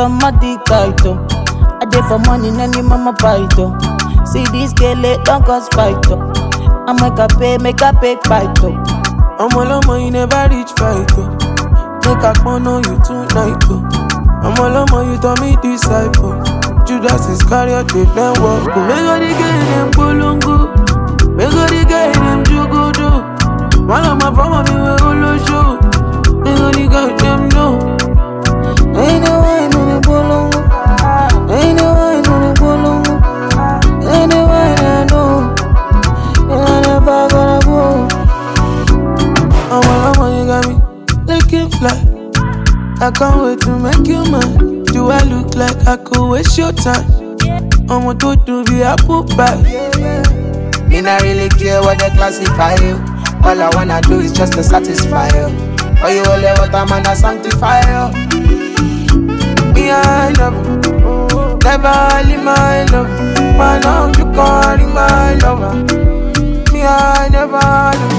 automatic title. I dey for money, any mama fight. See this girl, don't cause fight. I make a pay fight. I'm all on you never reach fight. Make a phone on you tonight. I'm all on you to me disciple. Judas Iscariot, they then walk. Make all the girl them polongo. Make all the girl them jugodo. One of my family will all show. Make all the girl them know. Ain't no one on the polongo. Ain't no one on the polongo. Ain't no one I know. And I never gonna go. I'm all on you got me. Looking fly. I can't wait to make you mine. Do I look like I could waste your time? I'm a to be apple pie. Me not really care what they classify you. All I wanna do is just to satisfy you. Or you only what I'm gonna sanctify you. Me I love you. Never leave my love. Man out you calling my lover. Me I never love.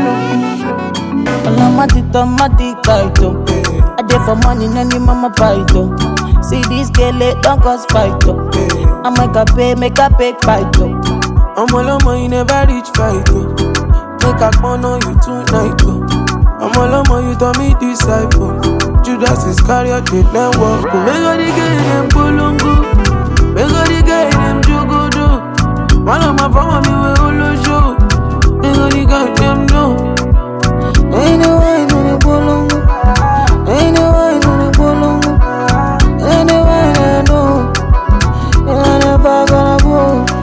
Automatic title. I dey for money, any mama fight. See this girl, don't cause fight. I make a pay fight. I'm all on you never reach fight. Make a phone on you tonight. I'm all on you to me disciple. Judas Iscariot, they then walk. Make all the girl them polongo. Make all the girl them jugodo. One of my family will all show. Make all the girl them know. Ain't no one on the polongo. Ain't no one on the polongo. Ain't no one I know. And I never gonna go.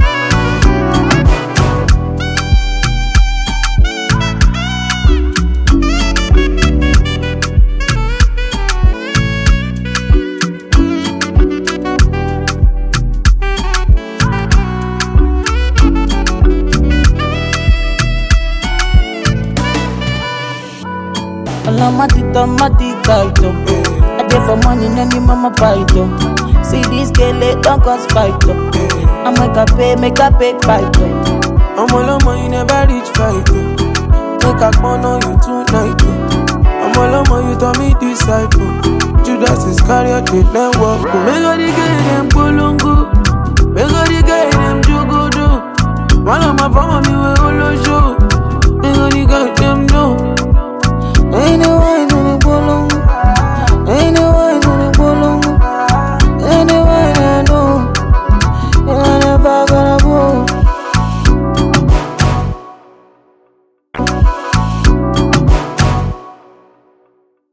Automatic title. I dey for money, any mama fight. See this girl, don't cause fight. I make a pay fight. I'm all on you never reach fight. Make a phone on you tonight. I'm all on you to me disciple. Judas Iscariot, they then walk. Make all the girl them polongo. Make all the